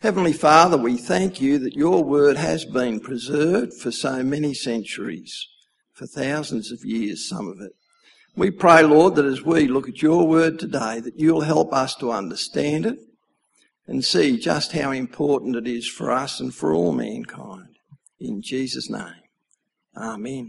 Heavenly Father, we thank you that your word has been preserved for so many centuries, for thousands of years, some of it. We pray, Lord, that as we look at your word today, that you'll help us to understand it and see just how important it is for us and for all mankind. In Jesus' name, amen.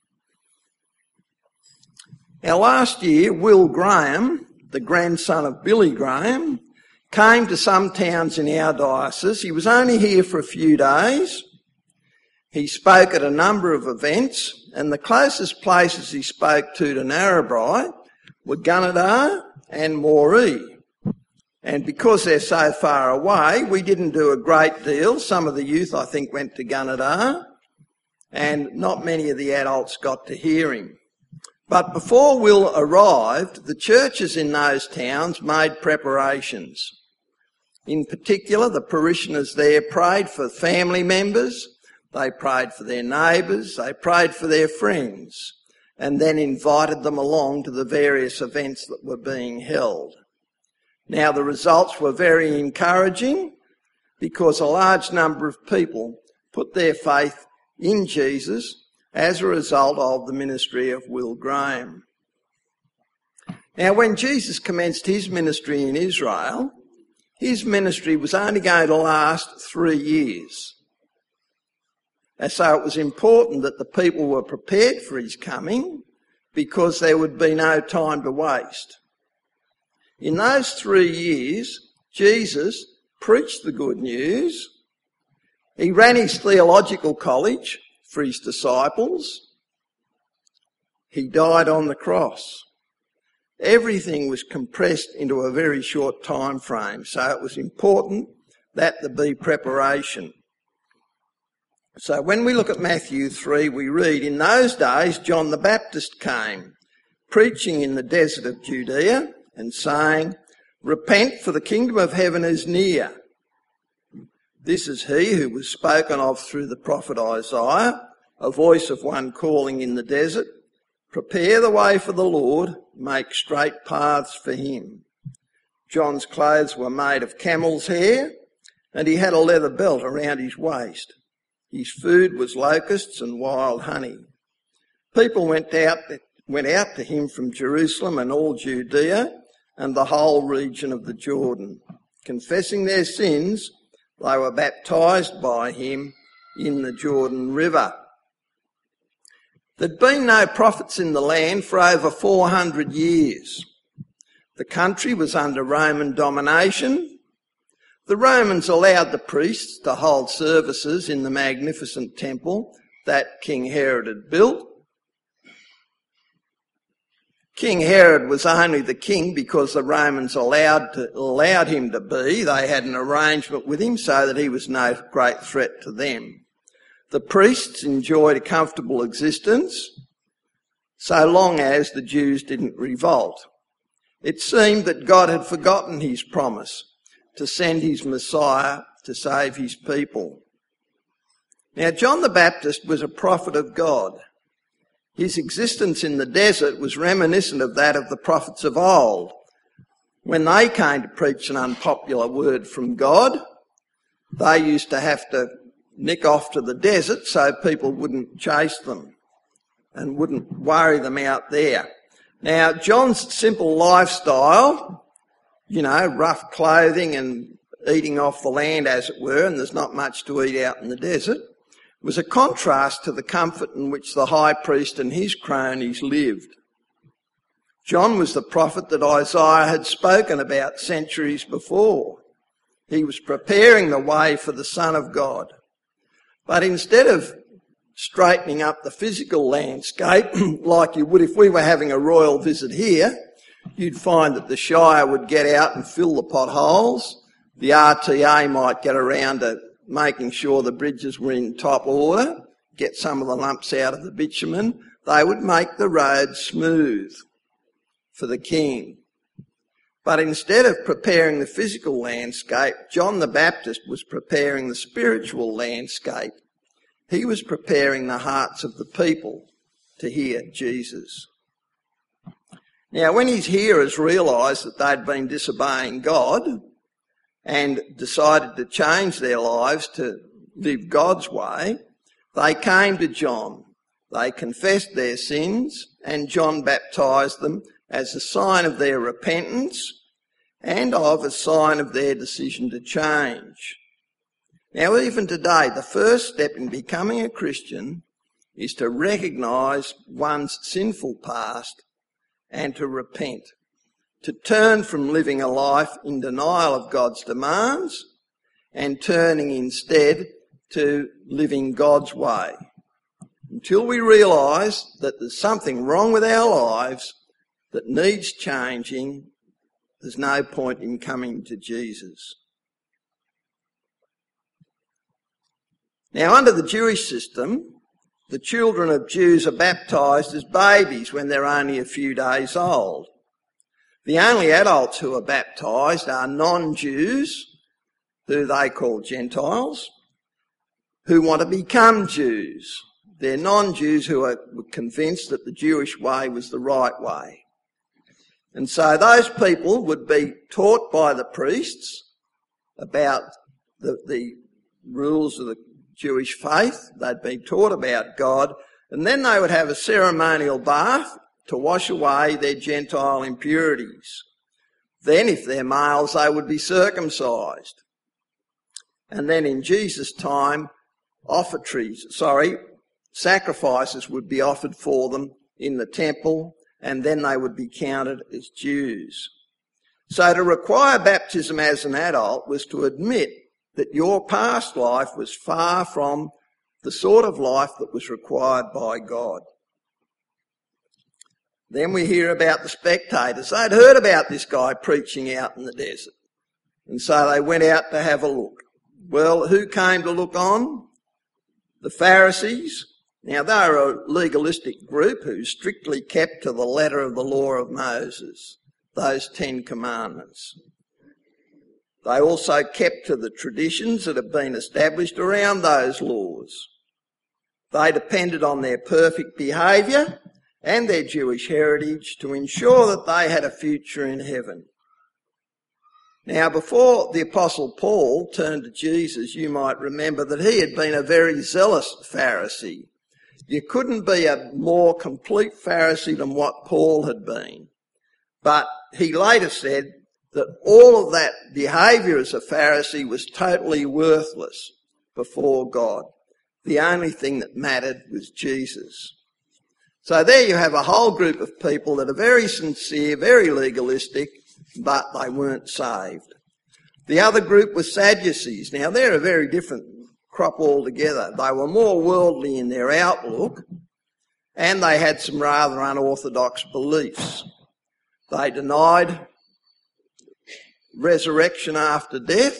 Now, last year, Will Graham, the grandson of Billy Graham, came to some towns in our diocese. He was only here for a few days. He spoke at a number of events, and the closest places he spoke to Narrabri were Gunnedah and Moree. And because they're so far away, we didn't do a great deal. Some of the youth, I think, went to Gunnedah, and not many of the adults got to hear him. But before Will arrived, the churches in those towns made preparations. In particular, the parishioners there prayed for family members, they prayed for their neighbours, they prayed for their friends, and then invited them along to the various events that were being held. Now, the results were very encouraging because a large number of people put their faith in Jesus as a result of the ministry of Will Graham. Now, when Jesus commenced his ministry in Israel, his ministry was only going to last 3 years. And so it was important that the people were prepared for his coming because there would be no time to waste. In those 3 years, Jesus preached the good news. He ran his theological college for his disciples. He died on the cross. Everything was compressed into a very short time frame, so it was important that there be preparation. So when we look at Matthew 3, we read, "In those days John the Baptist came, preaching in the desert of Judea and saying, 'Repent, for the kingdom of heaven is near.' This is he who was spoken of through the prophet Isaiah, a voice of one calling in the desert, 'Prepare the way for the Lord, make straight paths for him.' John's clothes were made of camel's hair, and he had a leather belt around his waist. His food was locusts and wild honey. People went out to him from Jerusalem and all Judea and the whole region of the Jordan. Confessing their sins, they were baptised by him in the Jordan River." There'd been no prophets in the land for over 400 years. The country was under Roman domination. The Romans allowed the priests to hold services in the magnificent temple that King Herod had built. King Herod was only the king because the Romans allowed him to be. They had an arrangement with him so that he was no great threat to them. The priests enjoyed a comfortable existence so long as the Jews didn't revolt. It seemed that God had forgotten his promise to send his Messiah to save his people. Now, John the Baptist was a prophet of God. His existence in the desert was reminiscent of that of the prophets of old. When they came to preach an unpopular word from God, they used to have to nick off to the desert so people wouldn't chase them and wouldn't worry them out there. Now, John's simple lifestyle, rough clothing and eating off the land, as it were, and there's not much to eat out in the desert, was a contrast to the comfort in which the high priest and his cronies lived. John was the prophet that Isaiah had spoken about centuries before. He was preparing the way for the Son of God. But instead of straightening up the physical landscape like you would if we were having a royal visit here, you'd find that the Shire would get out and fill the potholes. The RTA might get around to making sure the bridges were in top order, get some of the lumps out of the bitumen. They would make the road smooth for the king. But instead of preparing the physical landscape, John the Baptist was preparing the spiritual landscape. He was preparing the hearts of the people to hear Jesus. Now, when his hearers realised that they'd been disobeying God and decided to change their lives to live God's way, they came to John. They confessed their sins, and John baptised them as a sign of their repentance and of a sign of their decision to change. Now, even today, the first step in becoming a Christian is to recognise one's sinful past and to repent, to turn from living a life in denial of God's demands and turning instead to living God's way. Until we realise that there's something wrong with our lives that needs changing, there's no point in coming to Jesus. Now, under the Jewish system, the children of Jews are baptised as babies when they're only a few days old. The only adults who are baptised are non-Jews, who they call Gentiles, who want to become Jews. They're non-Jews who are convinced that the Jewish way was the right way. And so those people would be taught by the priests about the rules of the Jewish faith. They'd be taught about God, and then they would have a ceremonial bath to wash away their Gentile impurities. Then, if they're males, they would be circumcised. And then in Jesus' time, sacrifices would be offered for them in the temple, and then they would be counted as Jews. So to require baptism as an adult was to admit that your past life was far from the sort of life that was required by God. Then we hear about the spectators. They'd heard about this guy preaching out in the desert, and so they went out to have a look. Well, who came to look on? The Pharisees. Now, they were a legalistic group who strictly kept to the letter of the law of Moses, those 10 commandments. They also kept to the traditions that have been established around those laws. They depended on their perfect behaviour and their Jewish heritage to ensure that they had a future in heaven. Now, before the Apostle Paul turned to Jesus, you might remember that he had been a very zealous Pharisee. You couldn't be a more complete Pharisee than what Paul had been. But he later said that all of that behaviour as a Pharisee was totally worthless before God. The only thing that mattered was Jesus. So there you have a whole group of people that are very sincere, very legalistic, but they weren't saved. The other group was Sadducees. Now, they're a very different crop altogether. They were more worldly in their outlook, and they had some rather unorthodox beliefs. They denied resurrection after death.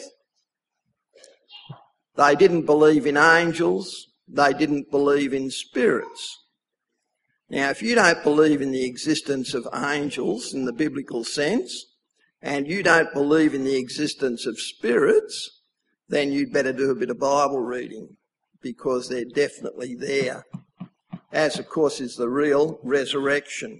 They didn't believe in angels. They didn't believe in spirits. Now, if you don't believe in the existence of angels in the biblical sense, and you don't believe in the existence of spirits, then you'd better do a bit of Bible reading, because they're definitely there, as of course is the real resurrection.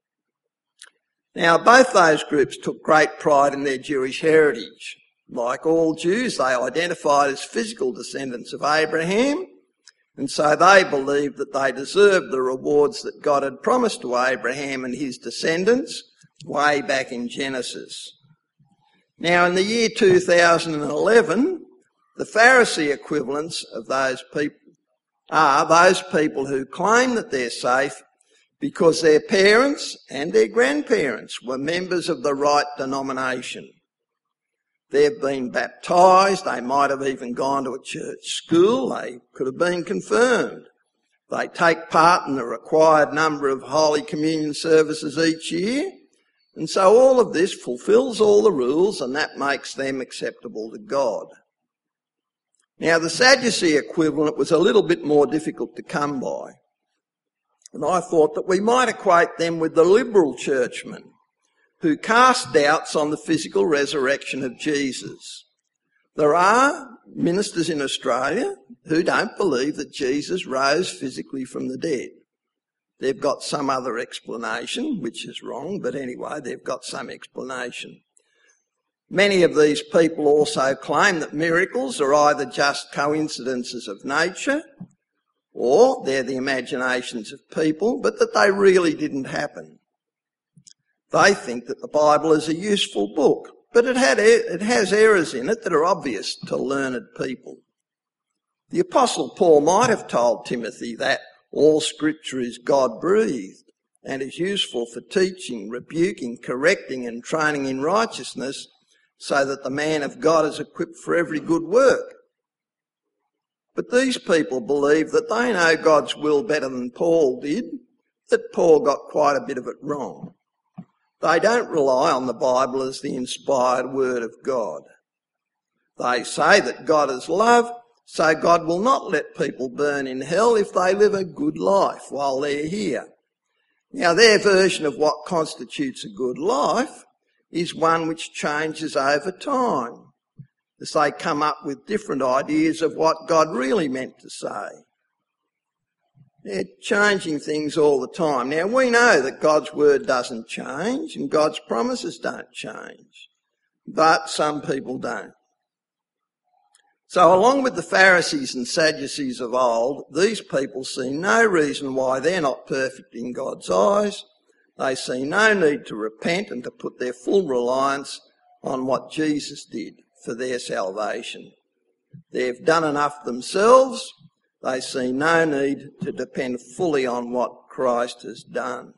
Now, both those groups took great pride in their Jewish heritage. Like all Jews, they identified as physical descendants of Abraham, and so they believed that they deserved the rewards that God had promised to Abraham and his descendants way back in Genesis. Now, in the year 2011, the Pharisee equivalents of those people are those people who claim that they're safe because their parents and their grandparents were members of the right denomination. They've been baptised, they might have even gone to a church school, they could have been confirmed. They take part in the required number of Holy Communion services each year, and so all of this fulfills all the rules, and that makes them acceptable to God. Now, the Sadducee equivalent was a little bit more difficult to come by, and I thought that we might equate them with the liberal churchmen who cast doubts on the physical resurrection of Jesus. There are ministers in Australia who don't believe that Jesus rose physically from the dead. They've got some other explanation, which is wrong, but anyway, they've got some explanation. Many of these people also claim that miracles are either just coincidences of nature or they're the imaginations of people, but that they really didn't happen. They think that the Bible is a useful book, but it has errors in it that are obvious to learned people. The Apostle Paul might have told Timothy that all Scripture is God-breathed and is useful for teaching, rebuking, correcting and training in righteousness, so that the man of God is equipped for every good work. But these people believe that they know God's will better than Paul did, that Paul got quite a bit of it wrong. They don't rely on the Bible as the inspired word of God. They say that God is love, so God will not let people burn in hell if they live a good life while they're here. Now, their version of what constitutes a good life is one which changes over time, as they come up with different ideas of what God really meant to say. They're changing things all the time. Now, we know that God's word doesn't change and God's promises don't change, but some people don't. So along with the Pharisees and Sadducees of old, these people see no reason why they're not perfect in God's eyes. They see no need to repent and to put their full reliance on what Jesus did for their salvation. They've done enough themselves. They see no need to depend fully on what Christ has done.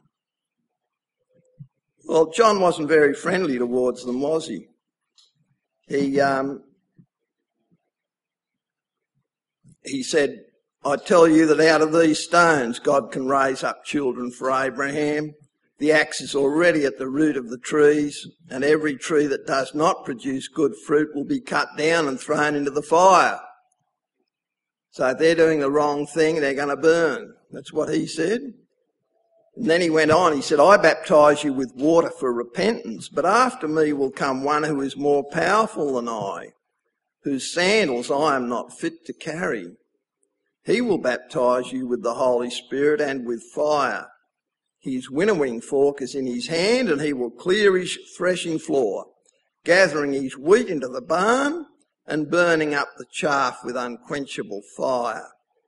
Well, John wasn't very friendly towards them, was he? He said, I tell you that out of these stones God can raise up children for Abraham. The axe is already at the root of the trees, and every tree that does not produce good fruit will be cut down and thrown into the fire. So if they're doing the wrong thing, they're going to burn. That's what he said. And then he went on, he said, I baptise you with water for repentance, but after me will come one who is more powerful than I, whose sandals I am not fit to carry. He will baptise you with the Holy Spirit and with fire. His winnowing fork is in his hand, and he will clear his threshing floor, gathering his wheat into the barn and burning up the chaff with unquenchable fire.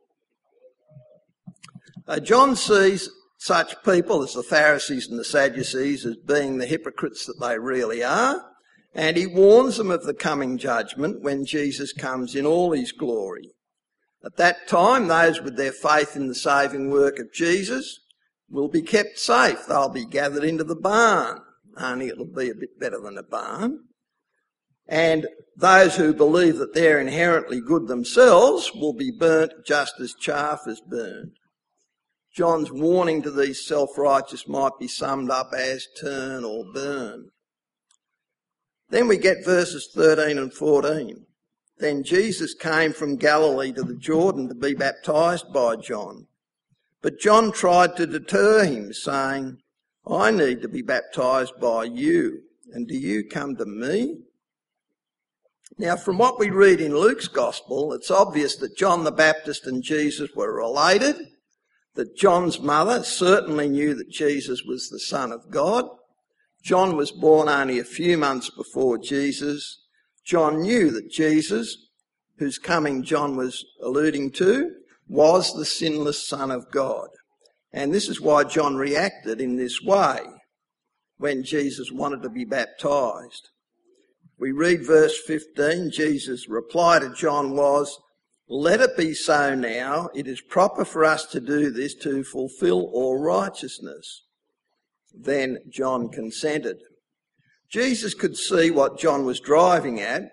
John sees such people as the Pharisees and the Sadducees as being the hypocrites that they really are, and he warns them of the coming judgment when Jesus comes in all his glory. At that time, those with their faith in the saving work of Jesus will be kept safe. They'll be gathered into the barn, only it'll be a bit better than a barn. And those who believe that they're inherently good themselves will be burnt just as chaff is burned. John's warning to these self-righteous might be summed up as turn or burn. Then we get verses 13 and 14. Then Jesus came from Galilee to the Jordan to be baptised by John. But John tried to deter him, saying, I need to be baptised by you, and do you come to me? Now, from what we read in Luke's Gospel, it's obvious that John the Baptist and Jesus were related, that John's mother certainly knew that Jesus was the Son of God. John was born only a few months before Jesus. John knew that Jesus, whose coming John was alluding to, was the sinless Son of God. And this is why John reacted in this way when Jesus wanted to be baptised. We read verse 15, Jesus' reply to John was, let it be so now, it is proper for us to do this to fulfil all righteousness. Then John consented. Jesus could see what John was driving at,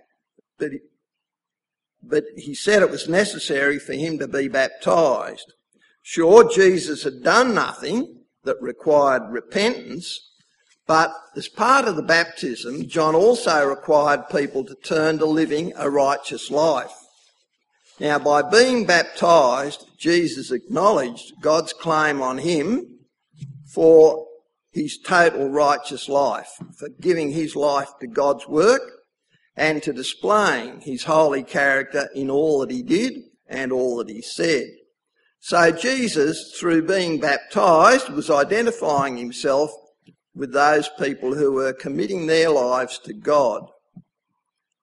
but he said it was necessary for him to be baptised. Sure, Jesus had done nothing that required repentance, but as part of the baptism, John also required people to turn to living a righteous life. Now, by being baptised, Jesus acknowledged God's claim on him for his total righteous life, for giving his life to God's work and to displaying his holy character in all that he did and all that he said. So Jesus, through being baptised, was identifying himself with those people who were committing their lives to God.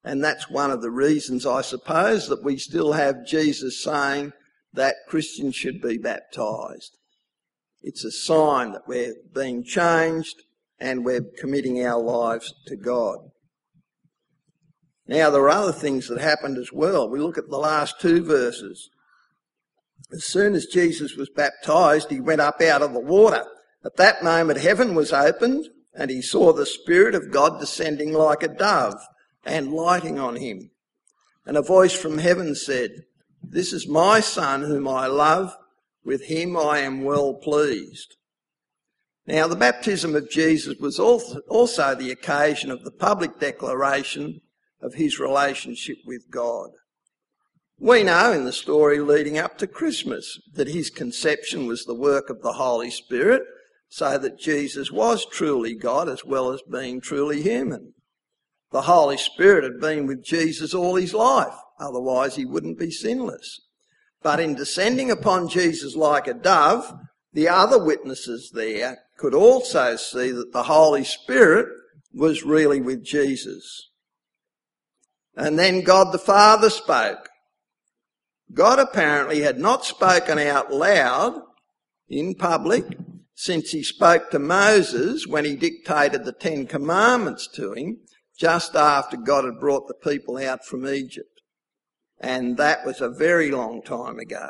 And that's one of the reasons, I suppose, that we still have Jesus saying that Christians should be baptised. It's a sign that we're being changed and we're committing our lives to God. Now, there are other things that happened as well. We look at the last two verses. As soon as Jesus was baptised, he went up out of the water. At that moment, heaven was opened, and he saw the Spirit of God descending like a dove and lighting on him. And a voice from heaven said, "This is my Son whom I love. With him I am well pleased." Now, the baptism of Jesus was also the occasion of the public declaration of his relationship with God. We know in the story leading up to Christmas that his conception was the work of the Holy Spirit, so that Jesus was truly God as well as being truly human. The Holy Spirit had been with Jesus all his life, otherwise he wouldn't be sinless. But in descending upon Jesus like a dove, the other witnesses there could also see that the Holy Spirit was really with Jesus. And then God the Father spoke. God apparently had not spoken out loud in public since he spoke to Moses when he dictated the 10 Commandments to him just after God had brought the people out from Egypt. And that was a very long time ago.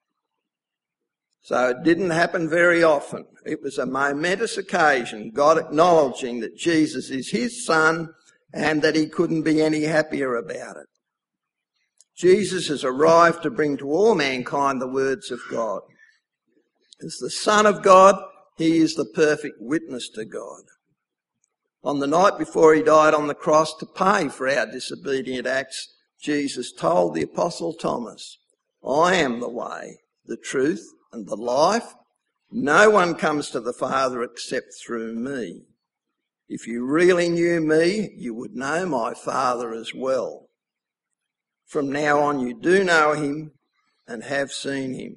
So it didn't happen very often. It was a momentous occasion, God acknowledging that Jesus is his Son and that he couldn't be any happier about it. Jesus has arrived to bring to all mankind the words of God. As the Son of God, he is the perfect witness to God. On the night before he died on the cross to pay for our disobedient acts, Jesus told the Apostle Thomas, "I am the way, the truth, and the life. No one comes to the Father except through me. If you really knew me, you would know my Father as well. From now on you do know him and have seen him."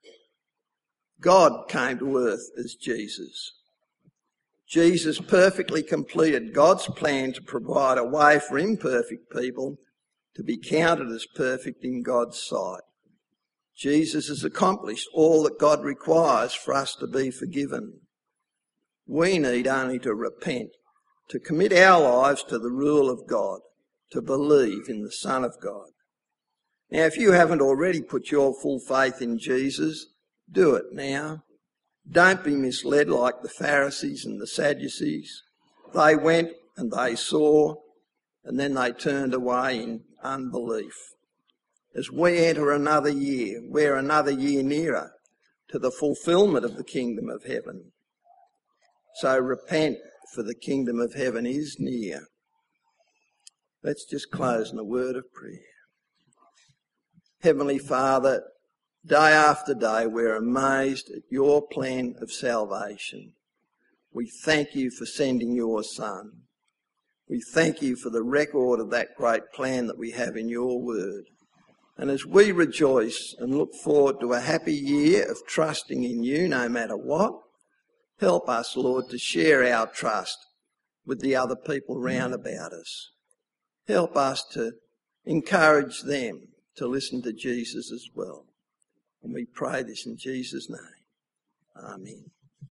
God came to earth as Jesus. Jesus perfectly completed God's plan to provide a way for imperfect people to be counted as perfect in God's sight. Jesus has accomplished all that God requires for us to be forgiven. We need only to repent, to commit our lives to the rule of God, to believe in the Son of God. Now, if you haven't already put your full faith in Jesus, do it now. Don't be misled like the Pharisees and the Sadducees. They went and they saw, and then they turned away in unbelief. As we enter another year, we're another year nearer to the fulfilment of the kingdom of heaven. So repent, for the kingdom of heaven is near. Let's just close in a word of prayer. Heavenly Father, day after day we're amazed at your plan of salvation. We thank you for sending your Son. We thank you for the record of that great plan that we have in your word. And as we rejoice and look forward to a happy year of trusting in you no matter what, help us, Lord, to share our trust with the other people round about us. Help us to encourage them to listen to Jesus as well. And we pray this in Jesus' name. Amen.